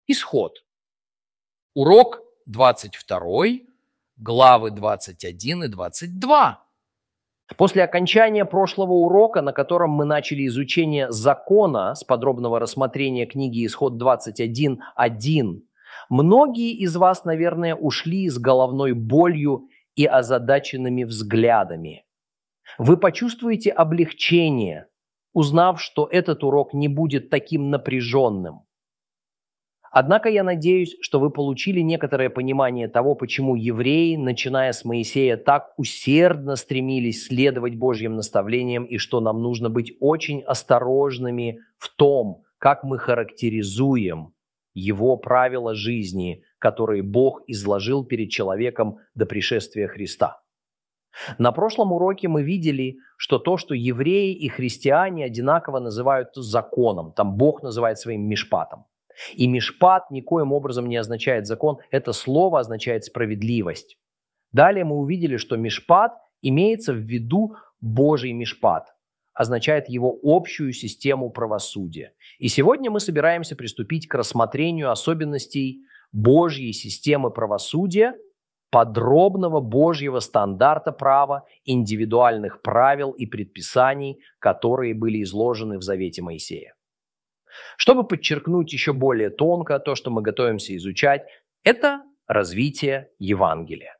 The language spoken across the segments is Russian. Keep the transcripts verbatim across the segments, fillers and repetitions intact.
Исход. Урок двадцать второй, главы двадцать один и двадцать два. После окончания прошлого урока, на котором мы начали изучение закона с подробного рассмотрения книги Исход двадцать один один, многие из вас, наверное, ушли с головной болью и озадаченными взглядами. Вы почувствуете облегчение, узнав, что этот урок не будет таким напряженным. Однако я надеюсь, что вы получили некоторое понимание того, почему евреи, начиная с Моисея, так усердно стремились следовать Божьим наставлениям и что нам нужно быть очень осторожными в том, как мы характеризуем его правила жизни, которые Бог изложил перед человеком до пришествия Христа. На прошлом уроке мы видели, что то, что евреи и христиане одинаково называют законом, там Бог называет своим мишпатом. И мишпат никоим образом не означает закон, это слово означает справедливость. Далее мы увидели, что мишпат имеется в виду Божий мишпат, означает его общую систему правосудия. И сегодня мы собираемся приступить к рассмотрению особенностей Божьей системы правосудия, подробного Божьего стандарта права, индивидуальных правил и предписаний, которые были изложены в Завете Моисея. Чтобы подчеркнуть еще более тонко то, что мы готовимся изучать, это развитие Евангелия.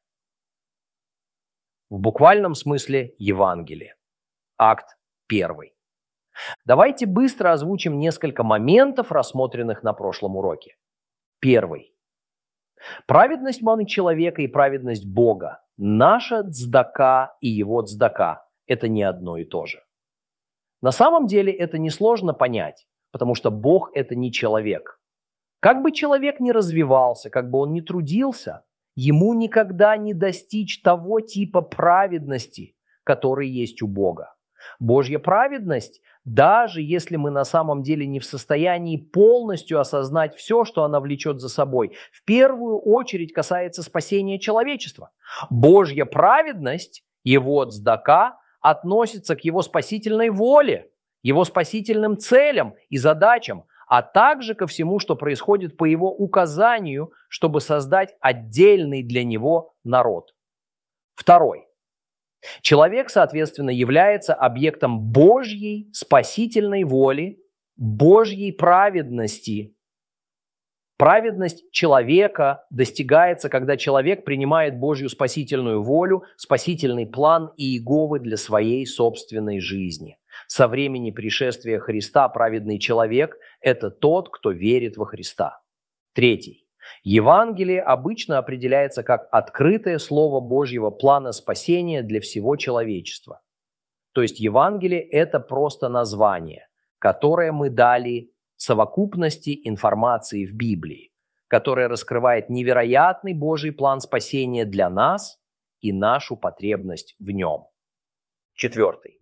В буквальном смысле Евангелие. Акт первый. Давайте быстро озвучим несколько моментов, рассмотренных на прошлом уроке. Первый. Праведность маны человека и праведность Бога, наша цдака и его цдака – это не одно и то же. На самом деле это несложно понять, потому что Бог – это не человек. Как бы человек ни развивался, как бы он ни трудился, ему никогда не достичь того типа праведности, который есть у Бога. Божья праведность, даже если мы на самом деле не в состоянии полностью осознать все, что она влечет за собой, в первую очередь касается спасения человечества. Божья праведность, его цдака, относится к его спасительной воле, его спасительным целям и задачам, а также ко всему, что происходит по его указанию, чтобы создать отдельный для него народ. Второй. Человек, соответственно, является объектом Божьей спасительной воли, Божьей праведности. Праведность человека достигается, когда человек принимает Божью спасительную волю, спасительный план и иеговы для своей собственной жизни. Со времени пришествия Христа праведный человек – это тот, кто верит во Христа. Третий. Евангелие обычно определяется как открытое слово Божьего плана спасения для всего человечества. То есть Евангелие – это просто название, которое мы дали совокупности информации в Библии, которое раскрывает невероятный Божий план спасения для нас и нашу потребность в нем. Четвертый.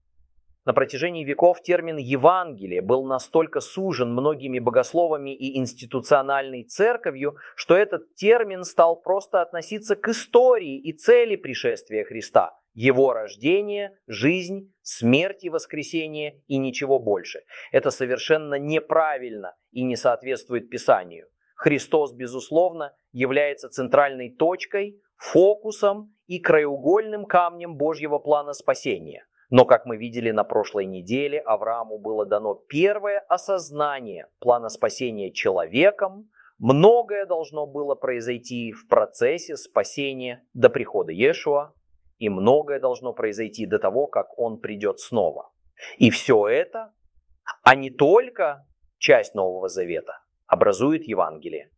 На протяжении веков термин «Евангелие» был настолько сужен многими богословами и институциональной церковью, что этот термин стал просто относиться к истории и цели пришествия Христа, его рождение, жизнь, смерть и воскресение и ничего больше. Это совершенно неправильно и не соответствует Писанию. Христос, безусловно, является центральной точкой, фокусом и краеугольным камнем Божьего плана спасения. Но, как мы видели на прошлой неделе, Аврааму было дано первое осознание плана спасения человеком. Многое должно было произойти в процессе спасения до прихода Иешуа, и многое должно произойти до того, как он придет снова. И все это, а не только часть Нового Завета, образует Евангелие.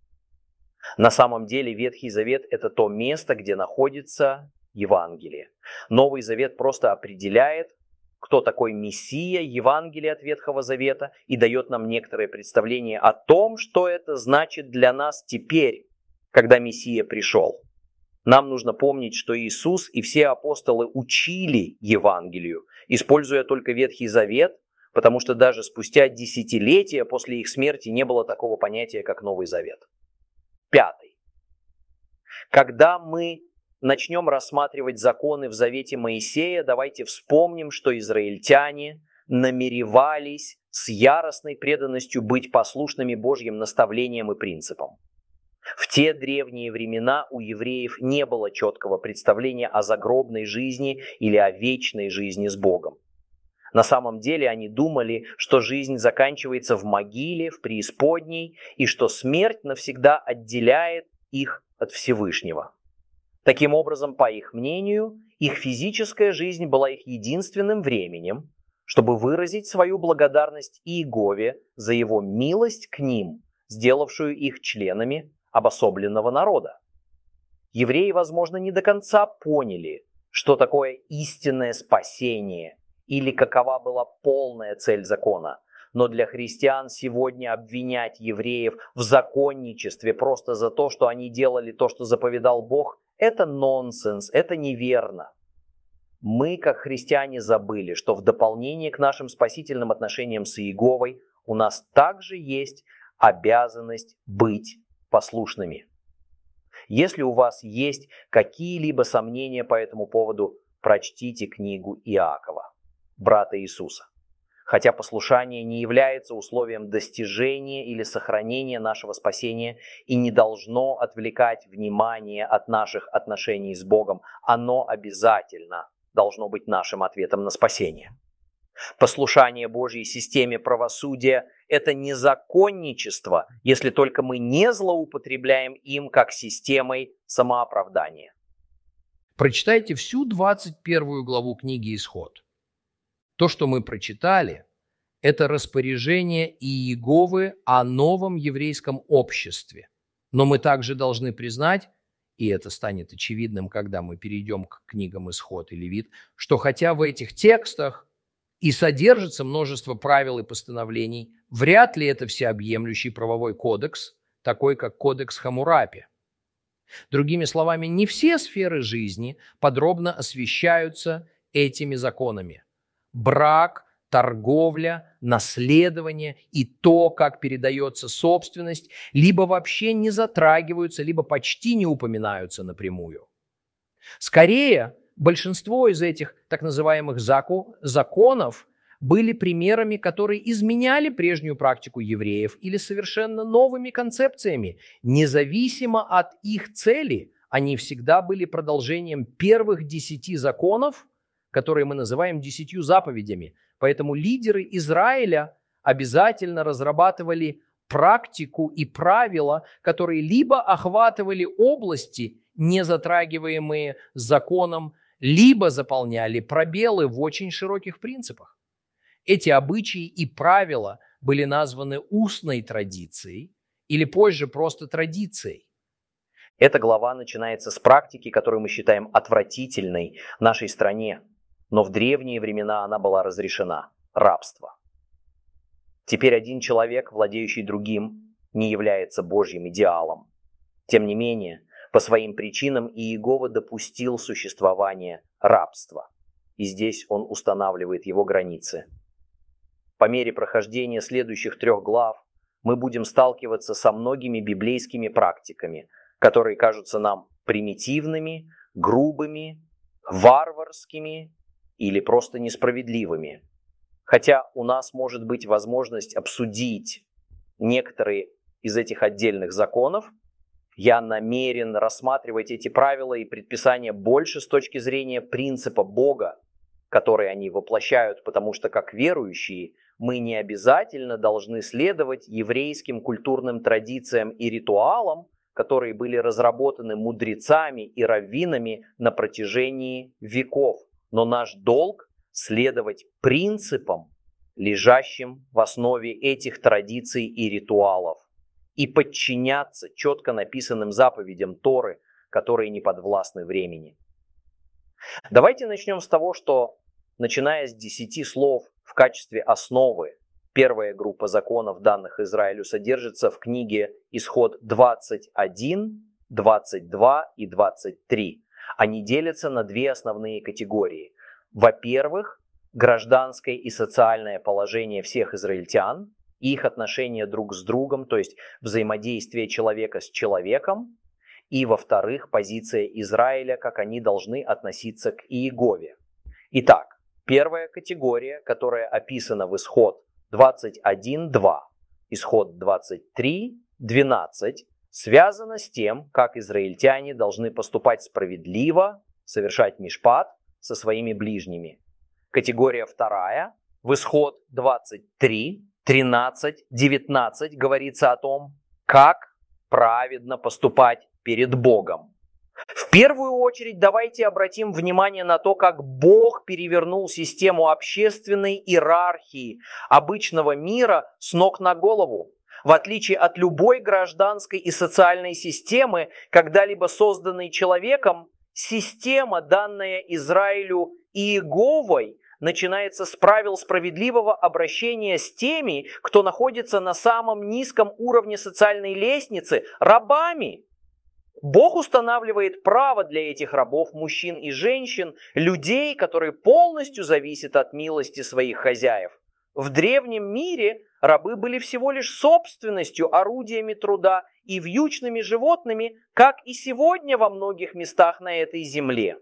На самом деле Ветхий Завет – это то место, где находится Евангелие. Новый Завет просто определяет, кто такой Мессия, Евангелие от Ветхого Завета, и дает нам некоторое представление о том, что это значит для нас теперь, когда Мессия пришел. Нам нужно помнить, что Иисус и все апостолы учили Евангелию, используя только Ветхий Завет, потому что даже спустя десятилетия после их смерти не было такого понятия, как Новый Завет. Пятый. Когда мы начнем рассматривать законы в Завете Моисея, давайте вспомним, что израильтяне намеревались с яростной преданностью быть послушными Божьим наставлениям и принципам. В те древние времена у евреев не было четкого представления о загробной жизни или о вечной жизни с Богом. На самом деле они думали, что жизнь заканчивается в могиле, в преисподней, и что смерть навсегда отделяет их от Всевышнего. Таким образом, по их мнению, их физическая жизнь была их единственным временем, чтобы выразить свою благодарность Иегове за его милость к ним, сделавшую их членами обособленного народа. Евреи, возможно, не до конца поняли, что такое истинное спасение или какова была полная цель закона. Но для христиан сегодня обвинять евреев в законничестве просто за то, что они делали то, что заповедал Бог, это нонсенс, это неверно. Мы, как христиане, забыли, что в дополнение к нашим спасительным отношениям с Иеговой у нас также есть обязанность быть послушными. Если у вас есть какие-либо сомнения по этому поводу, прочтите книгу Иакова, брата Иисуса. Хотя послушание не является условием достижения или сохранения нашего спасения и не должно отвлекать внимание от наших отношений с Богом, оно обязательно должно быть нашим ответом на спасение. Послушание Божьей системе правосудия – это не законничество, если только мы не злоупотребляем им как системой самооправдания. Прочитайте всю двадцать первую главу книги «Исход». То, что мы прочитали, это распоряжение Иеговы о новом еврейском обществе. Но мы также должны признать, и это станет очевидным, когда мы перейдем к книгам «Исход» и «Левит», что хотя в этих текстах и содержится множество правил и постановлений, вряд ли это всеобъемлющий правовой кодекс, такой как кодекс Хаммурапи. Другими словами, не все сферы жизни подробно освещаются этими законами. Брак, торговля, наследование и то, как передается собственность, либо вообще не затрагиваются, либо почти не упоминаются напрямую. Скорее, большинство из этих так называемых законов были примерами, которые изменяли прежнюю практику евреев или совершенно новыми концепциями. Независимо от их цели, они всегда были продолжением первых десяти законов, которые мы называем десятью заповедями. Поэтому лидеры Израиля обязательно разрабатывали практику и правила, которые либо охватывали области, не затрагиваемые законом, либо заполняли пробелы в очень широких принципах. Эти обычаи и правила были названы устной традицией или позже просто традицией. Эта глава начинается с практики, которую мы считаем отвратительной в нашей стране, но в древние времена она была разрешена – рабство. Теперь один человек, владеющий другим, не является Божьим идеалом. Тем не менее, по своим причинам Иегова допустил существование рабства, и здесь он устанавливает его границы. По мере прохождения следующих трех глав мы будем сталкиваться со многими библейскими практиками, которые кажутся нам примитивными, грубыми, варварскими или просто несправедливыми. Хотя у нас может быть возможность обсудить некоторые из этих отдельных законов, я намерен рассматривать эти правила и предписания больше с точки зрения принципа Бога, который они воплощают, потому что как верующие мы не обязательно должны следовать еврейским культурным традициям и ритуалам, которые были разработаны мудрецами и раввинами на протяжении веков. Но наш долг следовать принципам, лежащим в основе этих традиций и ритуалов, и подчиняться четко написанным заповедям Торы, которые не подвластны времени. Давайте начнем с того, что, начиная с десяти слов в качестве основы, первая группа законов, данных Израилю, содержится в книге Исход двадцать один, двадцать два и двадцать три. Они делятся на две основные категории. Во-первых, гражданское и социальное положение всех израильтян и их отношения друг с другом, то есть взаимодействие человека с человеком. И, во-вторых, позиция Израиля, как они должны относиться к Иегове. Итак, первая категория, которая описана в Исход двадцать один два, Исход двадцать три двенадцать связано с тем, как израильтяне должны поступать справедливо, совершать мишпат со своими ближними. Категория вторая, в Исход двадцать три тринадцать девятнадцать говорится о том, как праведно поступать перед Богом. В первую очередь давайте обратим внимание на то, как Бог перевернул систему общественной иерархии обычного мира с ног на голову. В отличие от любой гражданской и социальной системы, когда-либо созданной человеком, система, данная Израилю Иеговой, начинается с правил справедливого обращения с теми, кто находится на самом низком уровне социальной лестницы, рабами. Бог устанавливает право для этих рабов, мужчин и женщин, людей, которые полностью зависят от милости своих хозяев. В древнем мире рабы были всего лишь собственностью, орудиями труда и вьючными животными, как и сегодня во многих местах на этой земле.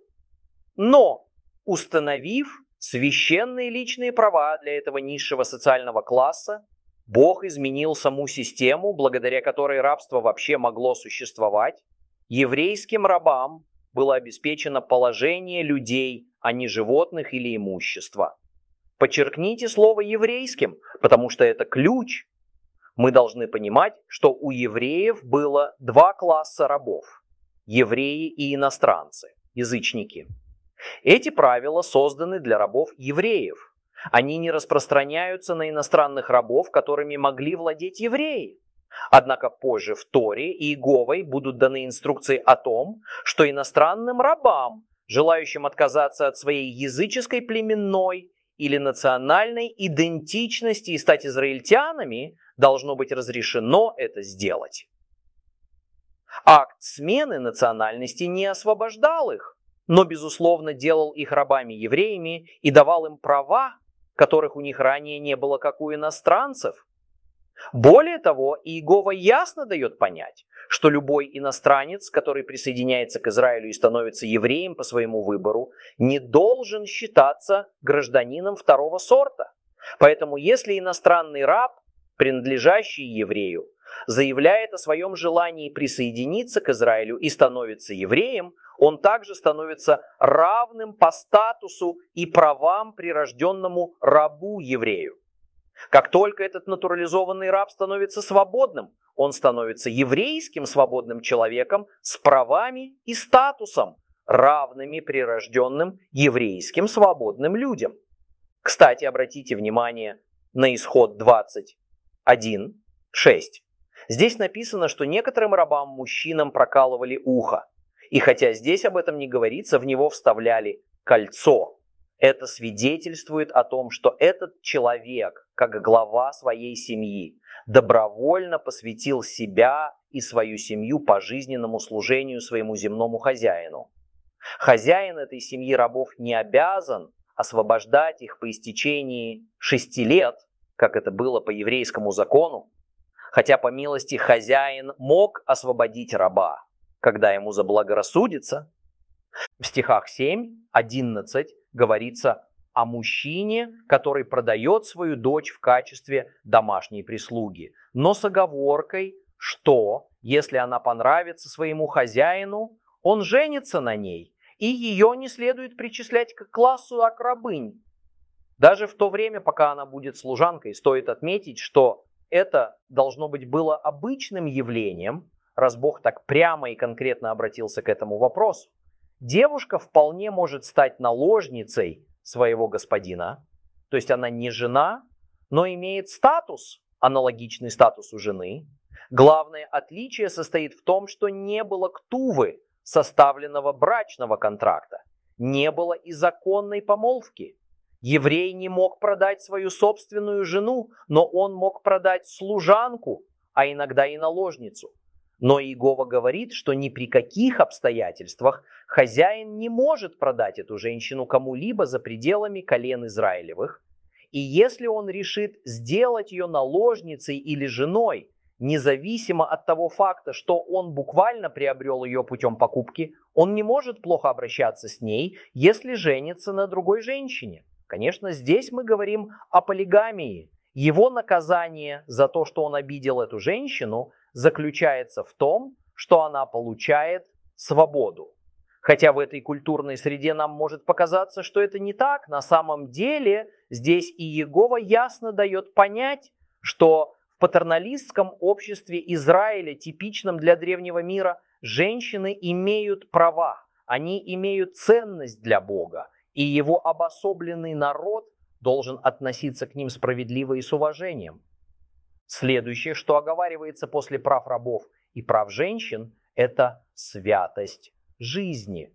Но, установив священные личные права для этого низшего социального класса, Бог изменил саму систему, благодаря которой рабство вообще могло существовать. Еврейским рабам было обеспечено положение людей, а не животных или имущества. Подчеркните слово «еврейским», потому что это ключ. Мы должны понимать, что у евреев было два класса рабов – евреи и иностранцы, язычники. Эти правила созданы для рабов евреев. Они не распространяются на иностранных рабов, которыми могли владеть евреи. Однако позже в Торе и Иеговой будут даны инструкции о том, что иностранным рабам, желающим отказаться от своей языческой, племенной или национальной идентичности и стать израильтянами, должно быть разрешено это сделать. Акт смены национальности не освобождал их, но, безусловно, делал их рабами-евреями и давал им права, которых у них ранее не было, как у иностранцев. Более того, Иегова ясно дает понять, что любой иностранец, который присоединяется к Израилю и становится евреем по своему выбору, не должен считаться гражданином второго сорта. Поэтому если иностранный раб, принадлежащий еврею, заявляет о своем желании присоединиться к Израилю и становится евреем, он также становится равным по статусу и правам прирожденному рабу-еврею. Как только этот натурализованный раб становится свободным, он становится еврейским свободным человеком с правами и статусом, равными прирожденным еврейским свободным людям. Кстати, обратите внимание на Исход двадцать один шесть. Здесь написано, что некоторым рабам-мужчинам прокалывали ухо. И хотя здесь об этом не говорится, в него вставляли кольцо. Это свидетельствует о том, что этот человек, как глава своей семьи, добровольно посвятил себя и свою семью пожизненному служению своему земному хозяину. Хозяин этой семьи рабов не обязан освобождать их по истечении шести лет, как это было по еврейскому закону, хотя по милости хозяин мог освободить раба, когда ему заблагорассудится. В стихах семь одиннадцать говорится о мужчине, который продает свою дочь в качестве домашней прислуги, но с оговоркой, что если она понравится своему хозяину, он женится на ней, и ее не следует причислять к классу рабынь. Даже в то время, пока она будет служанкой, стоит отметить, что это должно быть было обычным явлением, раз Бог так прямо и конкретно обратился к этому вопросу. Девушка вполне может стать наложницей своего господина, то есть она не жена, но имеет статус, аналогичный статусу жены. Главное отличие состоит в том, что не было ктувы, составленного брачного контракта, не было и законной помолвки. Еврей не мог продать свою собственную жену, но он мог продать служанку, а иногда и наложницу. Но Иегова говорит, что ни при каких обстоятельствах хозяин не может продать эту женщину кому-либо за пределами колен Израилевых. И если он решит сделать ее наложницей или женой, независимо от того факта, что он буквально приобрел ее путем покупки, он не может плохо обращаться с ней, если женится на другой женщине. Конечно, здесь мы говорим о полигамии. Его наказание за то, что он обидел эту женщину, заключается в том, что она получает свободу. Хотя в этой культурной среде нам может показаться, что это не так. На самом деле здесь и Иегова ясно дает понять, что в патерналистском обществе Израиля, типичном для древнего мира, женщины имеют права, они имеют ценность для Бога, и его обособленный народ должен относиться к ним справедливо и с уважением. Следующее, что оговаривается после прав рабов и прав женщин, это святость жизни.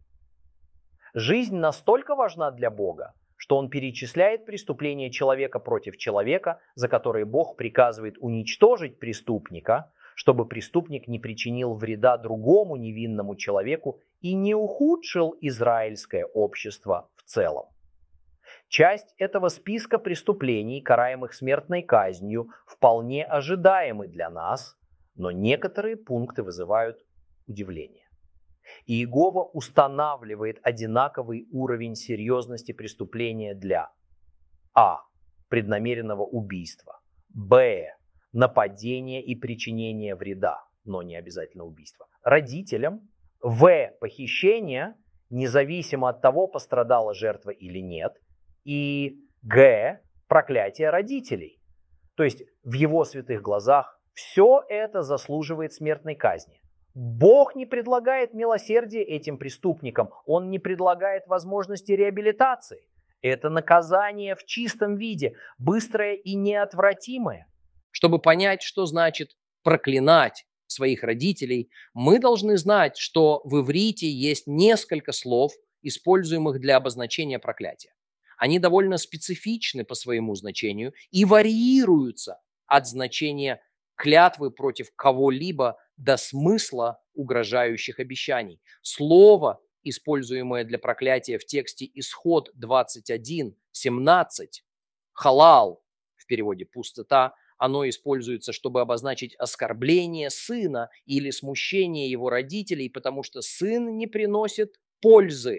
Жизнь настолько важна для Бога, что Он перечисляет преступления человека против человека, за которые Бог приказывает уничтожить преступника, чтобы преступник не причинил вреда другому невинному человеку и не ухудшил израильское общество в целом. Часть этого списка преступлений, караемых смертной казнью, вполне ожидаемы для нас, но некоторые пункты вызывают удивление. Иегова устанавливает одинаковый уровень серьезности преступления для а. преднамеренного убийства, б. нападения и причинения вреда, но не обязательно убийства, родителям, в. похищения, независимо от того, пострадала жертва или нет, и г. проклятие родителей. То есть в его святых глазах все это заслуживает смертной казни. Бог не предлагает милосердия этим преступникам, Он не предлагает возможности реабилитации. Это наказание в чистом виде, быстрое и неотвратимое. Чтобы понять, что значит проклинать своих родителей, мы должны знать, что в иврите есть несколько слов, используемых для обозначения проклятия. Они довольно специфичны по своему значению и варьируются от значения клятвы против кого-либо до смысла угрожающих обещаний. Слово, используемое для проклятия в тексте Исход двадцать один семнадцать, халал, в переводе пустота, оно используется, чтобы обозначить оскорбление сына или смущение его родителей, потому что сын не приносит пользы.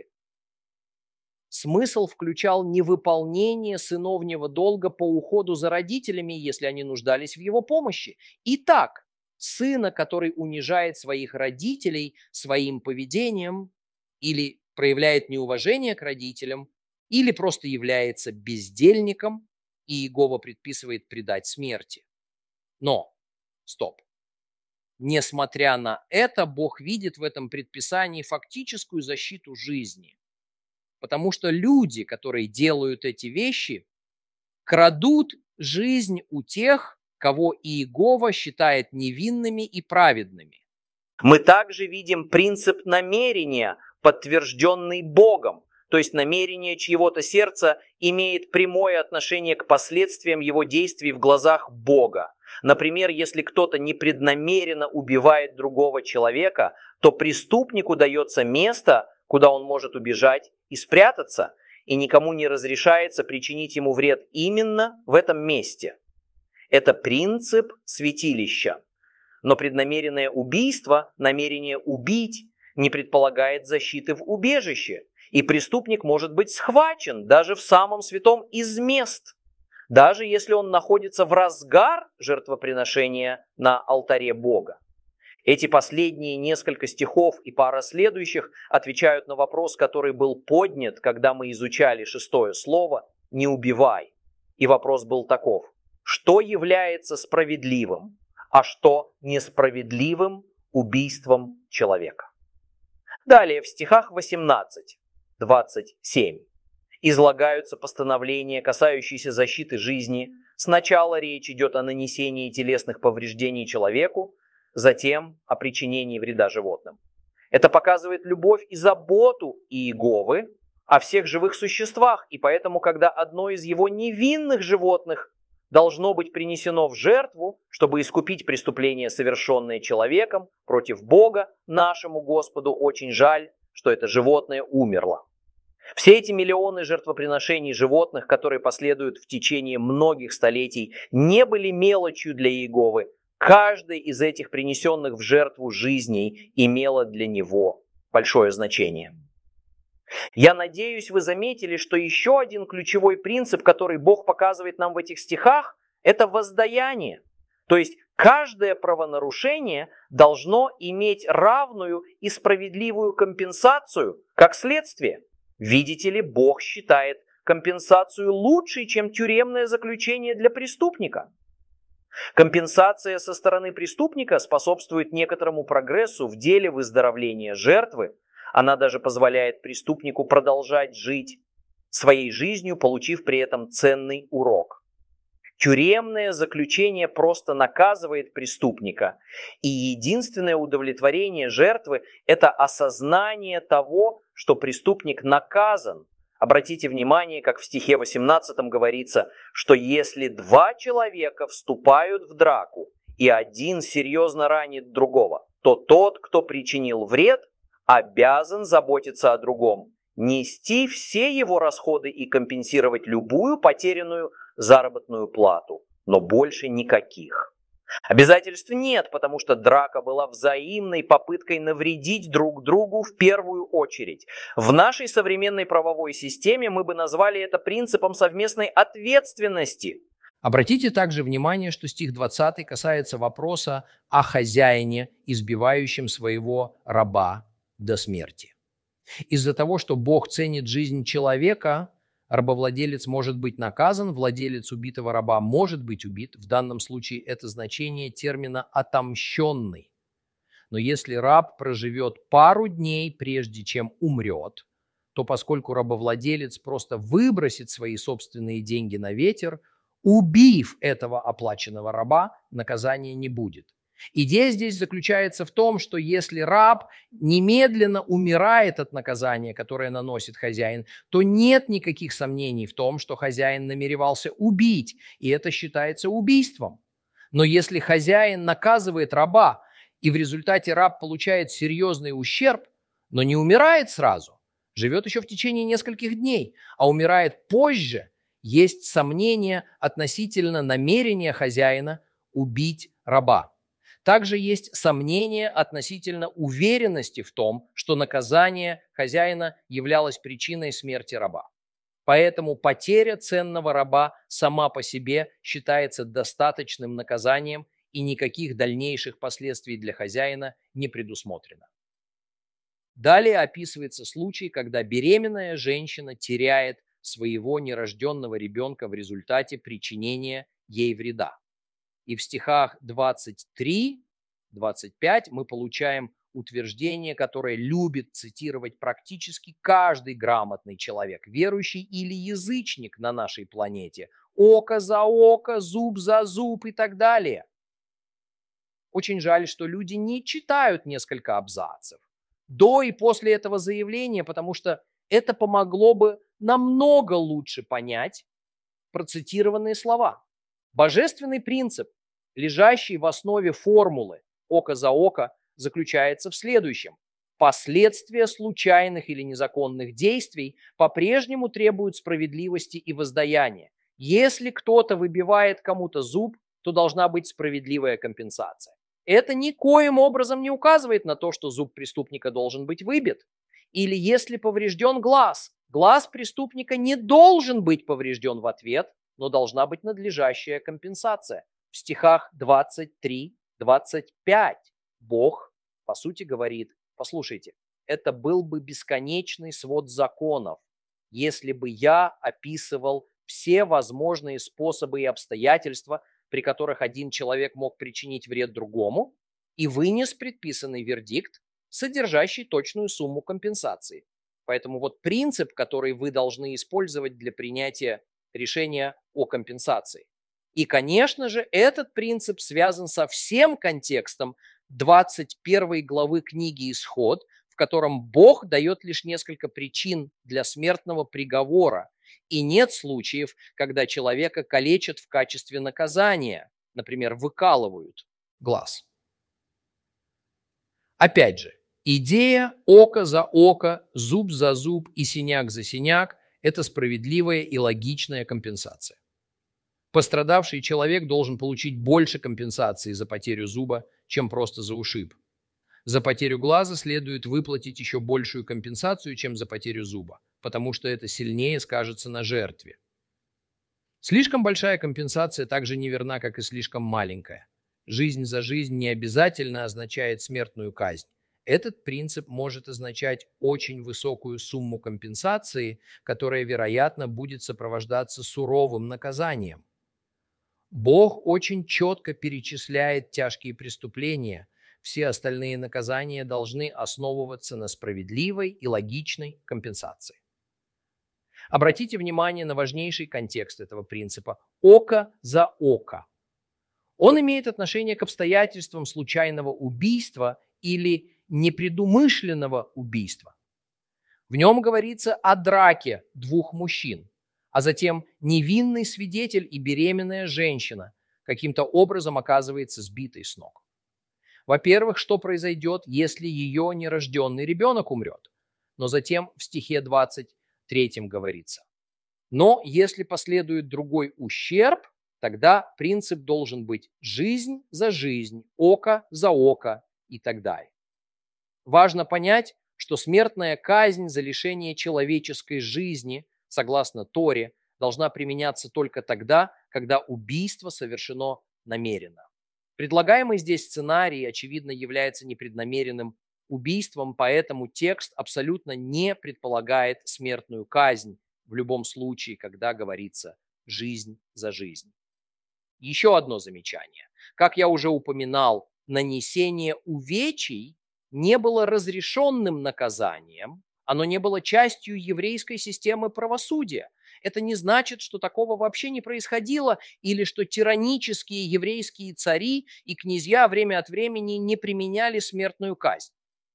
Смысл включал невыполнение сыновнего долга по уходу за родителями, если они нуждались в его помощи. Итак, сына, который унижает своих родителей своим поведением или проявляет неуважение к родителям, или просто является бездельником, и Иегова предписывает предать смерти. Но, стоп. Несмотря на это, Бог видит в этом предписании фактическую защиту жизни. Потому что люди, которые делают эти вещи, крадут жизнь у тех, кого Иегова считает невинными и праведными. Мы также видим принцип намерения, подтвержденный Богом. То есть намерение чьего-то сердца имеет прямое отношение к последствиям его действий в глазах Бога. Например, если кто-то непреднамеренно убивает другого человека, то преступнику дается место, куда он может убежать и спрятаться, и никому не разрешается причинить ему вред именно в этом месте. Это принцип святилища. Но преднамеренное убийство, намерение убить, не предполагает защиты в убежище, и преступник может быть схвачен даже в самом святом из мест, даже если он находится в разгар жертвоприношения на алтаре Бога. Эти последние несколько стихов и пара следующих отвечают на вопрос, который был поднят, когда мы изучали шестое слово «не убивай». И вопрос был таков: что является справедливым, а что несправедливым убийством человека? Далее в стихах восемнадцать двадцать семь излагаются постановления, касающиеся защиты жизни. Сначала речь идет о нанесении телесных повреждений человеку, затем о причинении вреда животным. Это показывает любовь и заботу Иеговы о всех живых существах, и поэтому, когда одно из его невинных животных должно быть принесено в жертву, чтобы искупить преступление, совершенное человеком против Бога, нашему Господу очень жаль, что это животное умерло. Все эти миллионы жертвоприношений животных, которые последуют в течение многих столетий, не были мелочью для Иеговы. Каждая из этих принесенных в жертву жизней имела для него большое значение. Я надеюсь, вы заметили, что еще один ключевой принцип, который Бог показывает нам в этих стихах, это воздаяние. То есть каждое правонарушение должно иметь равную и справедливую компенсацию как следствие. Видите ли, Бог считает компенсацию лучшей, чем тюремное заключение для преступника. Компенсация со стороны преступника способствует некоторому прогрессу в деле выздоровления жертвы. Она даже позволяет преступнику продолжать жить своей жизнью, получив при этом ценный урок. Тюремное заключение просто наказывает преступника, и единственное удовлетворение жертвы – это осознание того, что преступник наказан. Обратите внимание, как в стихе восемнадцатом говорится, что если два человека вступают в драку, и один серьезно ранит другого, то тот, кто причинил вред, обязан заботиться о другом, нести все его расходы и компенсировать любую потерянную заработную плату, но больше никаких. Обязательств нет, потому что драка была взаимной попыткой навредить друг другу в первую очередь. В нашей современной правовой системе мы бы назвали это принципом совместной ответственности. Обратите также внимание, что стих двадцатый касается вопроса о хозяине, избивающем своего раба до смерти. Из-за того, что Бог ценит жизнь человека, рабовладелец может быть наказан, владелец убитого раба может быть убит. В данном случае это значение термина «отомщенный». Но если раб проживет пару дней, прежде чем умрет, то поскольку рабовладелец просто выбросит свои собственные деньги на ветер, убив этого оплаченного раба, наказания не будет. Идея здесь заключается в том, что если раб немедленно умирает от наказания, которое наносит хозяин, то нет никаких сомнений в том, что хозяин намеревался убить, и это считается убийством. Но если хозяин наказывает раба, и в результате раб получает серьезный ущерб, но не умирает сразу, живет еще в течение нескольких дней, а умирает позже, есть сомнения относительно намерения хозяина убить раба. Также есть сомнения относительно уверенности в том, что наказание хозяина являлось причиной смерти раба. Поэтому потеря ценного раба сама по себе считается достаточным наказанием, и никаких дальнейших последствий для хозяина не предусмотрено. Далее описывается случай, когда беременная женщина теряет своего нерожденного ребенка в результате причинения ей вреда. И в стихах двадцать три двадцать пять мы получаем утверждение, которое любит цитировать практически каждый грамотный человек, верующий или язычник на нашей планете. Око за око, зуб за зуб и так далее. Очень жаль, что люди не читают несколько абзацев до и после этого заявления, потому что это помогло бы намного лучше понять процитированные слова. Божественный принцип, лежащий в основе формулы «око за око», заключается в следующем. Последствия случайных или незаконных действий по-прежнему требуют справедливости и воздаяния. Если кто-то выбивает кому-то зуб, то должна быть справедливая компенсация. Это никоим образом не указывает на то, что зуб преступника должен быть выбит. Или если поврежден глаз, глаз преступника не должен быть поврежден в ответ, но должна быть надлежащая компенсация. В стихах двадцать три двадцать пять Бог, по сути, говорит: послушайте, это был бы бесконечный свод законов, если бы я описывал все возможные способы и обстоятельства, при которых один человек мог причинить вред другому, и вынес предписанный вердикт, содержащий точную сумму компенсации. Поэтому вот принцип, который вы должны использовать для принятия решения о компенсации. И, конечно же, этот принцип связан со всем контекстом двадцать первой главы книги «Исход», в котором Бог дает лишь несколько причин для смертного приговора. И нет случаев, когда человека калечат в качестве наказания, например, выкалывают глаз. Опять же, идея око за око, зуб за зуб и синяк за синяк – это справедливая и логичная компенсация. Пострадавший человек должен получить больше компенсации за потерю зуба, чем просто за ушиб. За потерю глаза следует выплатить еще большую компенсацию, чем за потерю зуба, потому что это сильнее скажется на жертве. Слишком большая компенсация также неверна, как и слишком маленькая. Жизнь за жизнь не обязательно означает смертную казнь. Этот принцип может означать очень высокую сумму компенсации, которая, вероятно, будет сопровождаться суровым наказанием. Бог очень четко перечисляет тяжкие преступления. Все остальные наказания должны основываться на справедливой и логичной компенсации. Обратите внимание на важнейший контекст этого принципа – око за око. Он имеет отношение к обстоятельствам случайного убийства или непредумышленного убийства. В нем говорится о драке двух мужчин, а затем невинный свидетель и беременная женщина каким-то образом оказывается сбитой с ног. Во-первых, что произойдет, если ее нерожденный ребенок умрет? Но затем в стихе двадцать третьем говорится: но если последует другой ущерб, тогда принцип должен быть жизнь за жизнь, око за око и так далее. Важно понять, что смертная казнь за лишение человеческой жизни, согласно Торе, должна применяться только тогда, когда убийство совершено намеренно. Предлагаемый здесь сценарий, очевидно, является непреднамеренным убийством, поэтому текст абсолютно не предполагает смертную казнь в любом случае, когда говорится «жизнь за жизнь». Еще одно замечание. Как я уже упоминал, нанесение увечий не было разрешенным наказанием, оно не было частью еврейской системы правосудия. Это не значит, что такого вообще не происходило или что тиранические еврейские цари и князья время от времени не применяли смертную казнь.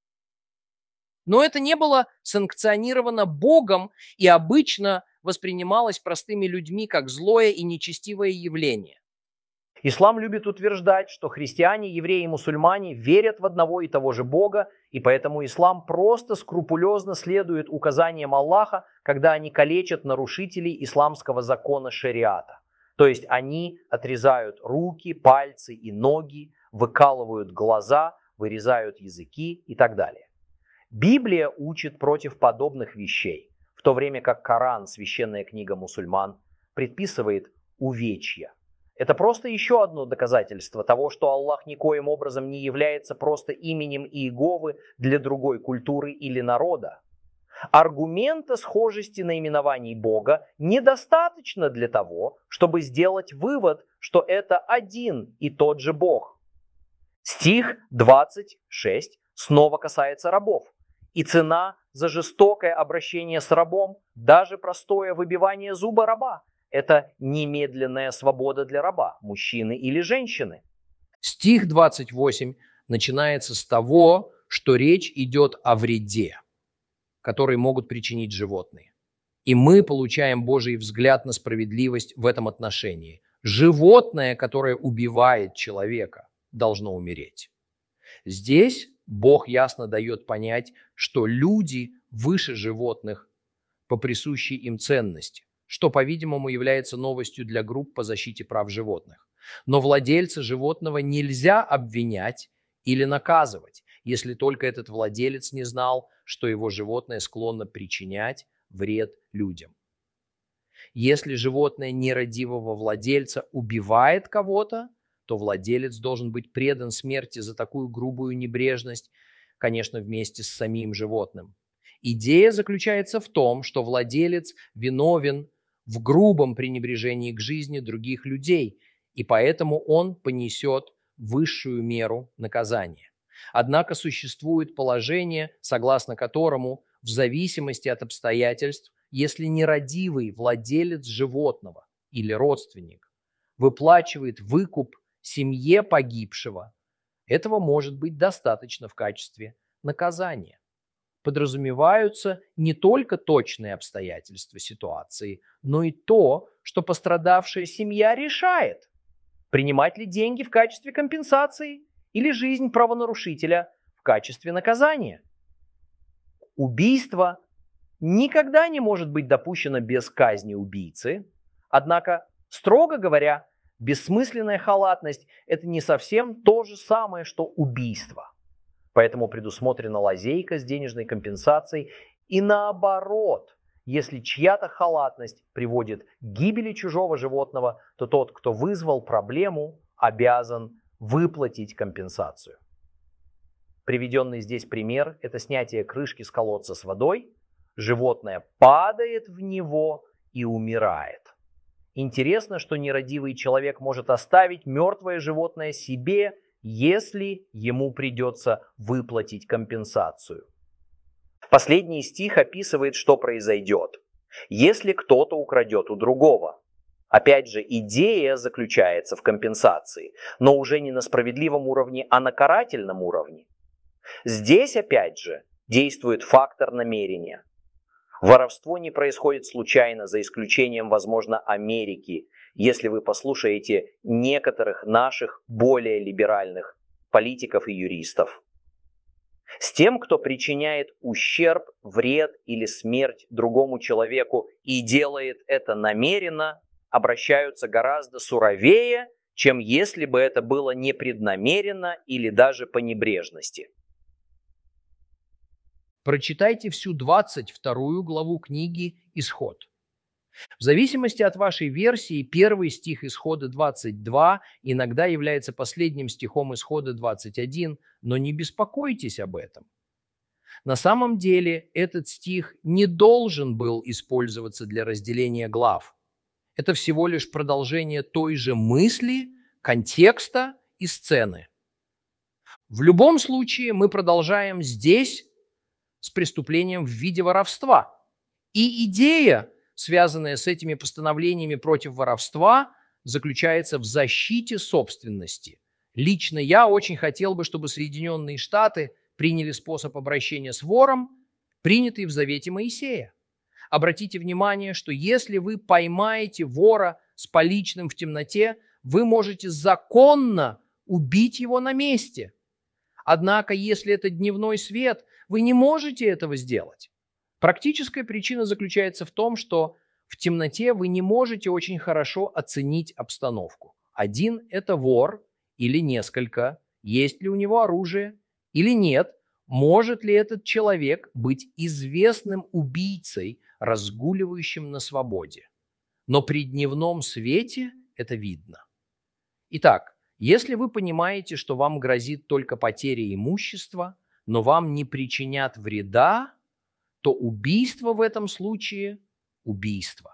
Но это не было санкционировано Богом и обычно воспринималось простыми людьми как злое и нечестивое явление. Ислам любит утверждать, что христиане, евреи и мусульмане верят в одного и того же Бога, и поэтому ислам просто скрупулезно следует указаниям Аллаха, когда они калечат нарушителей исламского закона шариата. То есть они отрезают руки, пальцы и ноги, выкалывают глаза, вырезают языки и так далее. Библия учит против подобных вещей, в то время как Коран, священная книга мусульман, предписывает увечья. Это просто еще одно доказательство того, что Аллах никоим образом не является просто именем Иеговы для другой культуры или народа. Аргумента схожести наименований Бога недостаточно для того, чтобы сделать вывод, что это один и тот же Бог. Стих двадцать шесть снова касается рабов. И цена за жестокое обращение с рабом, даже простое выбивание зуба раба, это немедленная свобода для раба, мужчины или женщины. Стих двадцать восемь начинается с того, что речь идет о вреде, который могут причинить животные. И мы получаем Божий взгляд на справедливость в этом отношении. Животное, которое убивает человека, должно умереть. Здесь Бог ясно дает понять, что люди выше животных по присущей им ценности, что, по-видимому, является новостью для групп по защите прав животных. Но владельца животного нельзя обвинять или наказывать, если только этот владелец не знал, что его животное склонно причинять вред людям. Если животное нерадивого владельца убивает кого-то, то владелец должен быть предан смерти за такую грубую небрежность, конечно, вместе с самим животным. Идея заключается в том, что владелец виновен в грубом пренебрежении к жизни других людей, и поэтому он понесет высшую меру наказания. Однако существует положение, согласно которому, в зависимости от обстоятельств, если нерадивый владелец животного или родственник выплачивает выкуп семье погибшего, этого может быть достаточно в качестве наказания. Подразумеваются не только точные обстоятельства ситуации, но и то, что пострадавшая семья решает, принимать ли деньги в качестве компенсации или жизнь правонарушителя в качестве наказания. Убийство никогда не может быть допущено без казни убийцы, однако, строго говоря, бессмысленная халатность – это не совсем то же самое, что убийство. Поэтому предусмотрена лазейка с денежной компенсацией. И наоборот, если чья-то халатность приводит к гибели чужого животного, то тот, кто вызвал проблему, обязан выплатить компенсацию. Приведенный здесь пример – это снятие крышки с колодца с водой. Животное падает в него и умирает. Интересно, что нерадивый человек может оставить мертвое животное себе, если ему придется выплатить компенсацию. Последний стих описывает, что произойдет, если кто-то украдет у другого. Опять же, идея заключается в компенсации, но уже не на справедливом уровне, а на карательном уровне. Здесь, опять же, действует фактор намерения. Воровство не происходит случайно, за исключением, возможно, Америки, если вы послушаете некоторых наших более либеральных политиков и юристов. С тем, кто причиняет ущерб, вред или смерть другому человеку и делает это намеренно, обращаются гораздо суровее, чем если бы это было непреднамеренно или даже по небрежности. Прочитайте всю двадцать вторую главу книги «Исход». В зависимости от вашей версии, первый стих Исхода двадцать два иногда является последним стихом Исхода двадцать один, но не беспокойтесь об этом. На самом деле этот стих не должен был использоваться для разделения глав. Это всего лишь продолжение той же мысли, контекста и сцены. В любом случае мы продолжаем здесь с преступлением в виде воровства. И идея, связанная с этими постановлениями против воровства, заключается в защите собственности. Лично я очень хотел бы, чтобы Соединенные Штаты приняли способ обращения с вором, принятый в Завете Моисея. Обратите внимание, что если вы поймаете вора с поличным в темноте, вы можете законно убить его на месте. Однако, если это дневной свет, вы не можете этого сделать. Практическая причина заключается в том, что в темноте вы не можете очень хорошо оценить обстановку. Один – это вор или несколько, есть ли у него оружие или нет, может ли этот человек быть известным убийцей, разгуливающим на свободе. Но при дневном свете это видно. Итак, если вы понимаете, что вам грозит только потеря имущества, но вам не причинят вреда, то убийство в этом случае – убийство.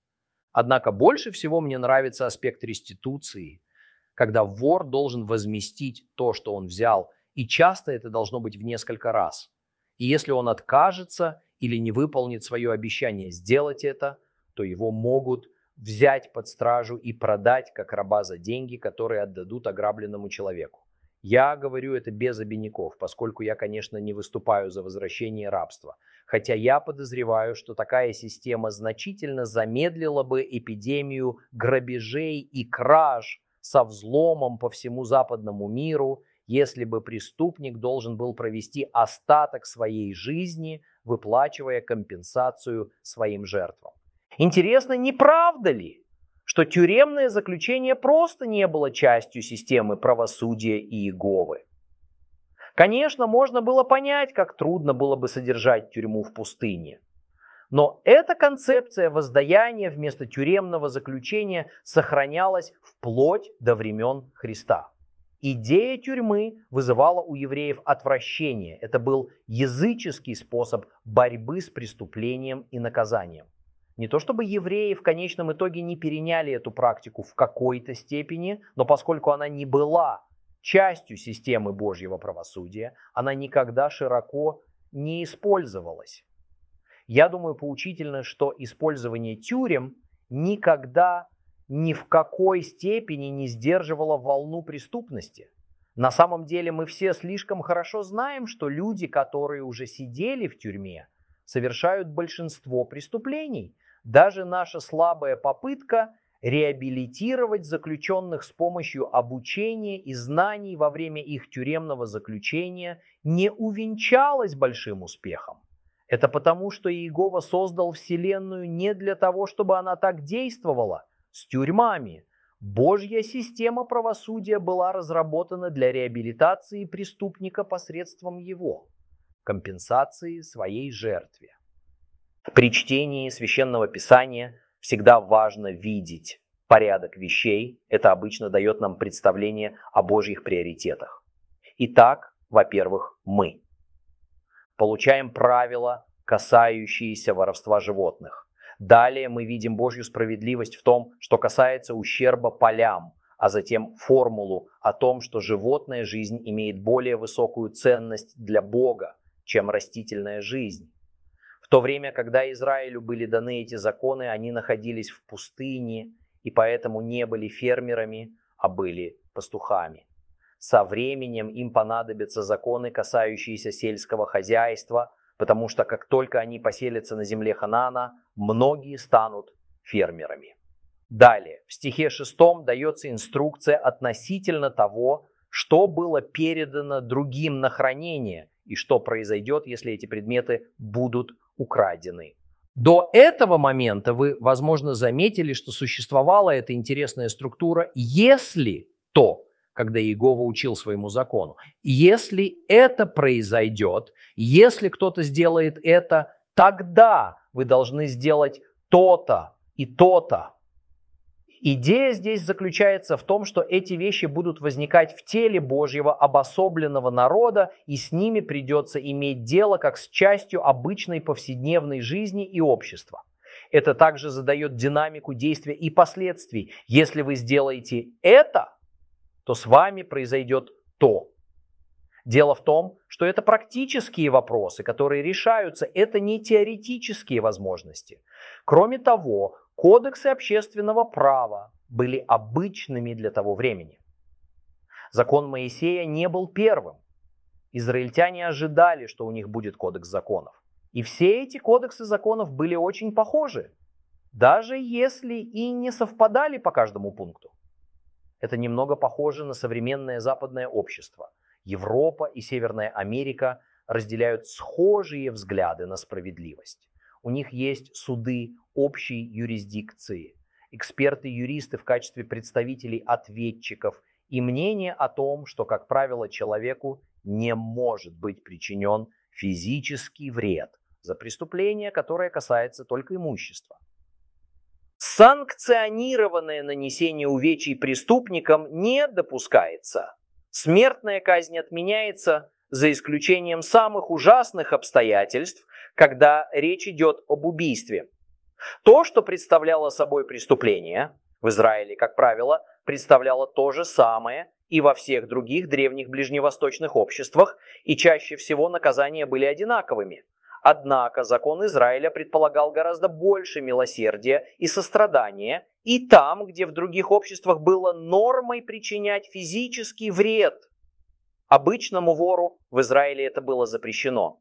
Однако больше всего мне нравится аспект реституции, когда вор должен возместить то, что он взял, и часто это должно быть в несколько раз. И если он откажется или не выполнит свое обещание сделать это, то его могут взять под стражу и продать как раба за деньги, которые отдадут ограбленному человеку. Я говорю это без обиняков, поскольку я, конечно, не выступаю за возвращение рабства. Хотя я подозреваю, что такая система значительно замедлила бы эпидемию грабежей и краж со взломом по всему западному миру, если бы преступник должен был провести остаток своей жизни, выплачивая компенсацию своим жертвам. Интересно, не правда ли, что тюремное заключение просто не было частью системы правосудия Иеговы? Конечно, можно было понять, как трудно было бы содержать тюрьму в пустыне. Но эта концепция воздаяния вместо тюремного заключения сохранялась вплоть до времен Христа. Идея тюрьмы вызывала у евреев отвращение. Это был языческий способ борьбы с преступлением и наказанием. Не то чтобы евреи в конечном итоге не переняли эту практику в какой-то степени, но поскольку она не была частью системы Божьего правосудия, она никогда широко не использовалась. Я думаю, поучительно, что использование тюрем никогда ни в какой степени не сдерживало волну преступности. На самом деле мы все слишком хорошо знаем, что люди, которые уже сидели в тюрьме, совершают большинство преступлений. Даже наша слабая попытка реабилитировать заключенных с помощью обучения и знаний во время их тюремного заключения не увенчалась большим успехом. Это потому, что Иегова создал Вселенную не для того, чтобы она так действовала с тюрьмами. Божья система правосудия была разработана для реабилитации преступника посредством его компенсации своей жертве. При чтении Священного Писания всегда важно видеть порядок вещей. Это обычно дает нам представление о Божьих приоритетах. Итак, во-первых, мы получаем правила, касающиеся воровства животных. Далее мы видим Божью справедливость в том, что касается ущерба полям, а затем формулу о том, что животная жизнь имеет более высокую ценность для Бога, чем растительная жизнь. В то время, когда Израилю были даны эти законы, они находились в пустыне и поэтому не были фермерами, а были пастухами. Со временем им понадобятся законы, касающиеся сельского хозяйства, потому что как только они поселятся на земле Ханаана, многие станут фермерами. Далее, в стихе шестом дается инструкция относительно того, что было передано другим на хранение и что произойдет, если эти предметы будут украдены. До этого момента вы, возможно, заметили, что существовала эта интересная структура «если то», когда Иегова учил своему закону. Если это произойдет, если кто-то сделает это, тогда вы должны сделать то-то и то-то. Идея здесь заключается в том, что эти вещи будут возникать в теле Божьего обособленного народа, и с ними придется иметь дело как с частью обычной повседневной жизни и общества. Это также задает динамику действия и последствий. Если вы сделаете это, то с вами произойдет то. Дело в том, что это практические вопросы, которые решаются, это не теоретические возможности. Кроме того, кодексы общественного права были обычными для того времени. Закон Моисея не был первым. Израильтяне ожидали, что у них будет кодекс законов. И все эти кодексы законов были очень похожи, даже если и не совпадали по каждому пункту. Это немного похоже на современное западное общество. Европа и Северная Америка разделяют схожие взгляды на справедливость. У них есть суды общей юрисдикции, эксперты-юристы в качестве представителей ответчиков и мнение о том, что, как правило, человеку не может быть причинен физический вред за преступление, которое касается только имущества. Санкционированное нанесение увечий преступникам не допускается. Смертная казнь отменяется за исключением самых ужасных обстоятельств, когда речь идет об убийстве. То, что представляло собой преступление, в Израиле, как правило, представляло то же самое и во всех других древних ближневосточных обществах, и чаще всего наказания были одинаковыми. Однако закон Израиля предполагал гораздо больше милосердия и сострадания, и там, где в других обществах было нормой причинять физический вред обычному вору, в Израиле это было запрещено.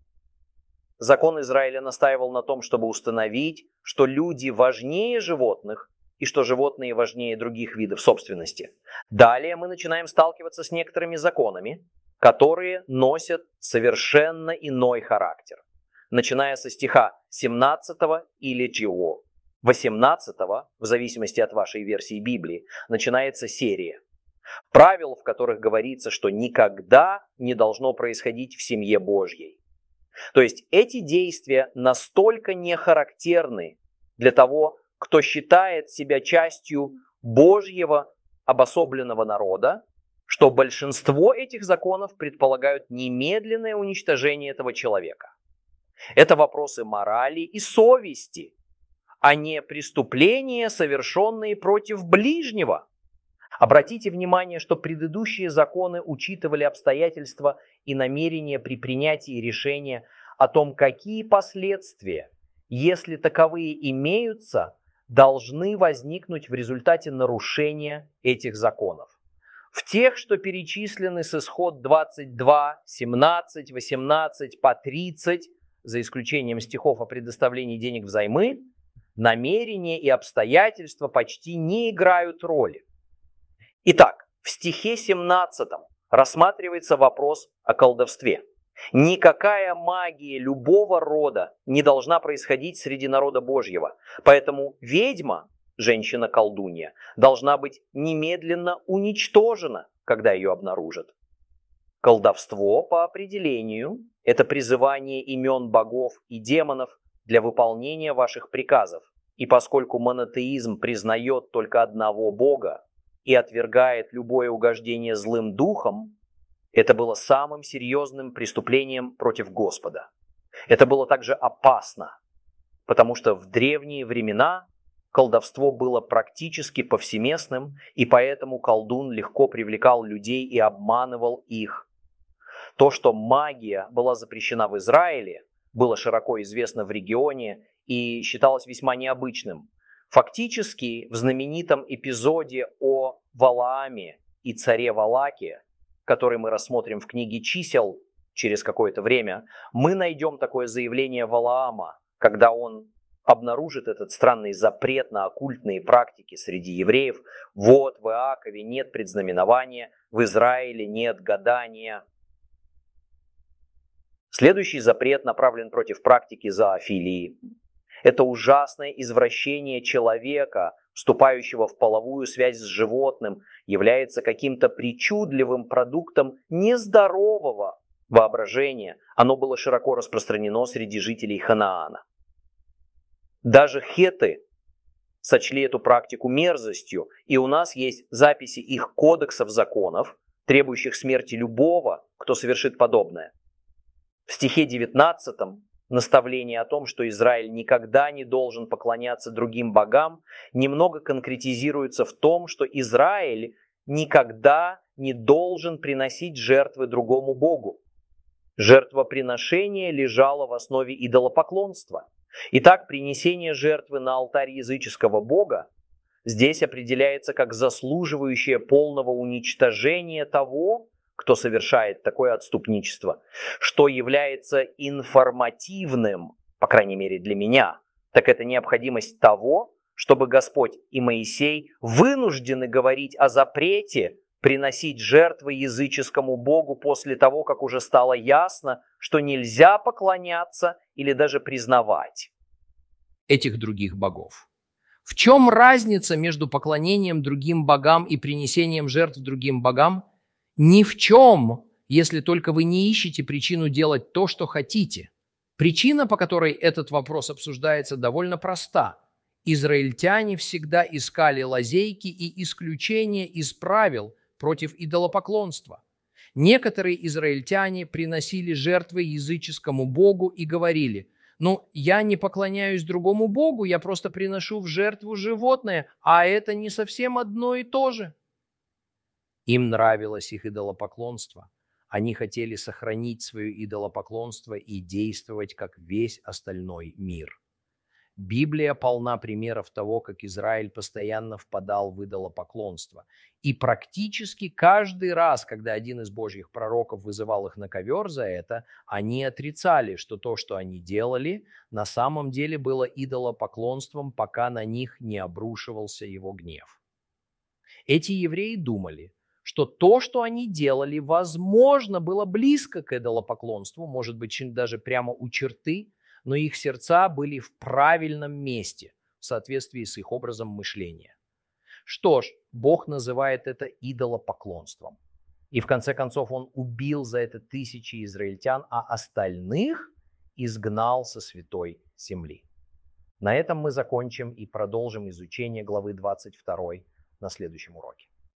Закон Израиля настаивал на том, чтобы установить, что люди важнее животных и что животные важнее других видов собственности. Далее мы начинаем сталкиваться с некоторыми законами, которые носят совершенно иной характер. Начиная со стиха семнадцатого или Джио, восемнадцатого, в зависимости от вашей версии Библии, начинается серия правил, в которых говорится, что никогда не должно происходить в семье Божьей. То есть эти действия настолько не характерны для того, кто считает себя частью Божьего обособленного народа, что большинство этих законов предполагают немедленное уничтожение этого человека. Это вопросы морали и совести, а не преступления, совершенные против ближнего. Обратите внимание, что предыдущие законы учитывали обстоятельства и намерения при принятии решения о том, какие последствия, если таковые имеются, должны возникнуть в результате нарушения этих законов. В тех, что перечислены с исход двадцать два, семнадцать, восемнадцать по тридцать, за исключением стихов о предоставлении денег взаймы, намерения и обстоятельства почти не играют роли. Итак, в стихе семнадцатом рассматривается вопрос о колдовстве. Никакая магия любого рода не должна происходить среди народа Божьего. Поэтому ведьма, женщина-колдунья, должна быть немедленно уничтожена, когда ее обнаружат. Колдовство по определению – это призывание имен богов и демонов для выполнения ваших приказов. И поскольку монотеизм признает только одного Бога и отвергает любое угождение злым духом, это было самым серьезным преступлением против Господа. Это было также опасно, потому что в древние времена колдовство было практически повсеместным, и поэтому колдун легко привлекал людей и обманывал их. То, что магия была запрещена в Израиле, было широко известно в регионе и считалось весьма необычным. Фактически, в знаменитом эпизоде о Валааме и царе Валаке, который мы рассмотрим в книге «Чисел» через какое-то время, мы найдем такое заявление Валаама, когда он обнаружит этот странный запрет на оккультные практики среди евреев. Вот в Иакове нет предзнаменования, в Израиле нет гадания. Следующий запрет направлен против практики зоофилии. Это ужасное извращение человека, вступающего в половую связь с животным, является каким-то причудливым продуктом нездорового воображения. Оно было широко распространено среди жителей Ханаана. Даже хетты сочли эту практику мерзостью, и у нас есть записи их кодексов законов, требующих смерти любого, кто совершит подобное. В стихе девятнадцатом наставление о том, что Израиль никогда не должен поклоняться другим богам, немного конкретизируется в том, что Израиль никогда не должен приносить жертвы другому богу. Жертвоприношение лежало в основе идолопоклонства. Итак, принесение жертвы на алтарь языческого бога здесь определяется как заслуживающее полного уничтожения того, кто совершает такое отступничество, что является информативным, по крайней мере для меня, так это необходимость того, чтобы Господь и Моисей вынуждены говорить о запрете приносить жертвы языческому богу после того, как уже стало ясно, что нельзя поклоняться или даже признавать этих других богов. В чем разница между поклонением другим богам и принесением жертв другим богам? Ни в чем, если только вы не ищете причину делать то, что хотите. Причина, по которой этот вопрос обсуждается, довольно проста. Израильтяне всегда искали лазейки и исключения из правил против идолопоклонства. Некоторые израильтяне приносили жертвы языческому богу и говорили: «Ну, я не поклоняюсь другому богу, я просто приношу в жертву животное, а это не совсем одно и то же». Им нравилось их идолопоклонство. Они хотели сохранить свое идолопоклонство и действовать, как весь остальной мир. Библия полна примеров того, как Израиль постоянно впадал в идолопоклонство. И практически каждый раз, когда один из Божьих пророков вызывал их на ковер за это, они отрицали, что то, что они делали, на самом деле было идолопоклонством, пока на них не обрушивался его гнев. Эти евреи думали, что то, что они делали, возможно, было близко к идолопоклонству, может быть, даже прямо у черты, но их сердца были в правильном месте в соответствии с их образом мышления. Что ж, Бог называет это идолопоклонством. И в конце концов Он убил за это тысячи израильтян, а остальных изгнал со святой земли. На этом мы закончим и продолжим изучение главы двадцать второй на следующем уроке.